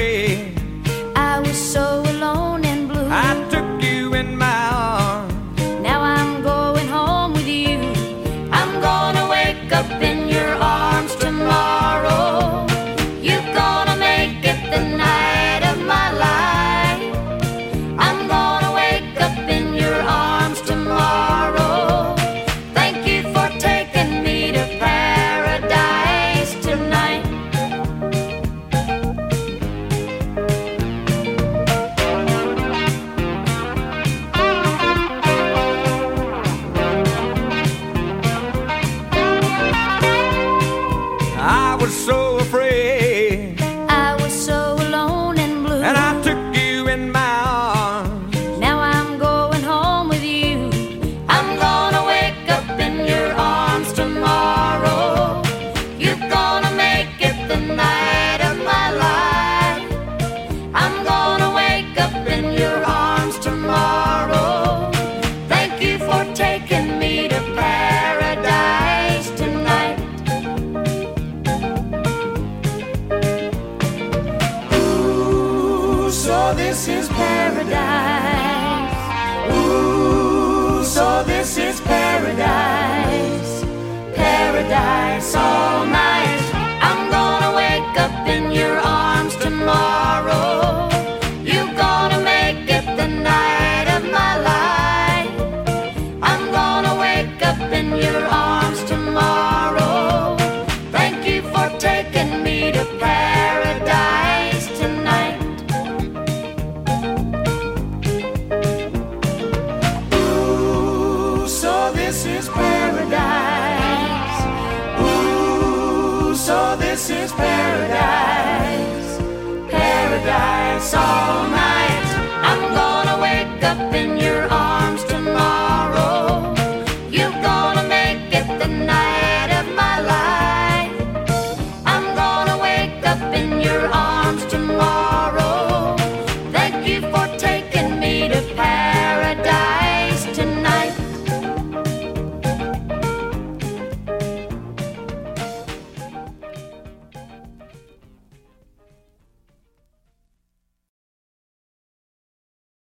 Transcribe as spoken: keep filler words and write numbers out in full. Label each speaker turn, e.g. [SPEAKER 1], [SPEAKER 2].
[SPEAKER 1] afraid.
[SPEAKER 2] I was so alone and blue.
[SPEAKER 1] I took you in my arms.
[SPEAKER 2] Now I'm going home with you. I'm gonna wake up in your arms tomorrow. You're gonna make it the night of my life. I'm gonna wake up in your arms tomorrow. Thank you for taking me to paradise tonight.
[SPEAKER 1] I was so afraid,
[SPEAKER 2] I was so alone and blue.
[SPEAKER 1] and I took you in my arms.
[SPEAKER 2] Now I'm going home with you. I'm gonna wake up in your arms tomorrow. You're gonna make it the night of my life. I'm gonna wake up in your arms tomorrow. Thank you for taking me to paradise tonight. Ooh, so this is paradise. Ooh, so this is paradise. Paradise all night